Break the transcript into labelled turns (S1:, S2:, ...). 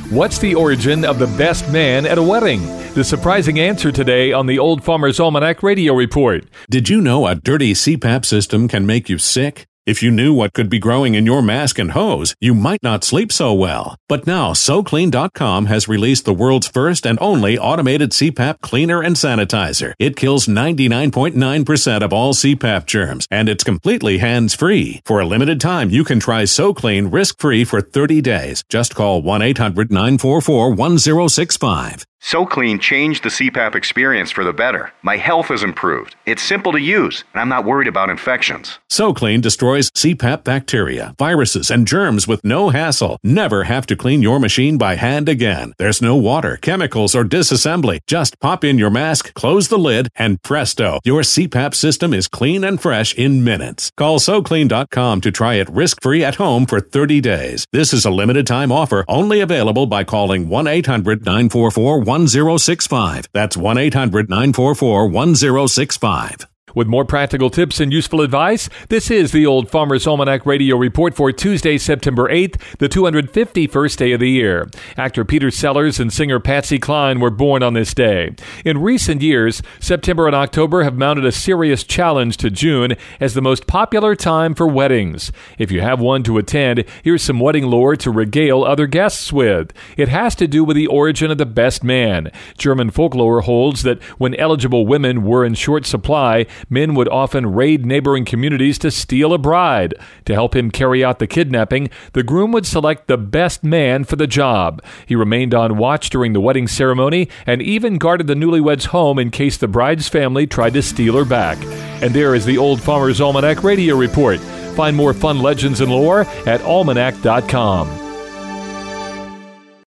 S1: What's the origin of the best man at a wedding? The surprising answer today on the Old Farmer's Almanac Radio Report.
S2: Did you know a dirty CPAP system can make you sick? If you knew what could be growing in your mask and hose, you might not sleep so well. But now, SoClean.com has released the world's first and only automated CPAP cleaner and sanitizer. It kills 99.9% of all CPAP germs, and it's completely hands-free. For a limited time, you can try SoClean risk-free for 30 days. Just call 1-800-944-1065.
S3: SoClean changed the CPAP experience for the better. My health has improved. It's simple to use, and I'm not worried about infections.
S2: SoClean destroys CPAP bacteria, viruses, and germs with no hassle. Never have to clean your machine by hand again. There's no water, chemicals, or disassembly. Just pop in your mask, close the lid, and presto, your CPAP system is clean and fresh in minutes. Call SoClean.com to try it risk-free at home for 30 days. This is a limited-time offer only available by calling 1-800-944-1065. That's 1-800-944-1065.
S1: With more practical tips and useful advice, this is the Old Farmer's Almanac Radio Report for Tuesday, September 8th, the 251st day of the year. Actor Peter Sellers and singer Patsy Cline were born on this day. In recent years, September and October have mounted a serious challenge to June as the most popular time for weddings. If you have one to attend, here's some wedding lore to regale other guests with. It has to do with the origin of the best man. German folklore holds that when eligible women were in short supply, men would often raid neighboring communities to steal a bride. To help him carry out the kidnapping, the groom would select the best man for the job. He remained on watch during the wedding ceremony and even guarded the newlyweds' home in case the bride's family tried to steal her back. And there is the Old Farmer's Almanac Radio Report. Find more fun legends and lore at almanac.com.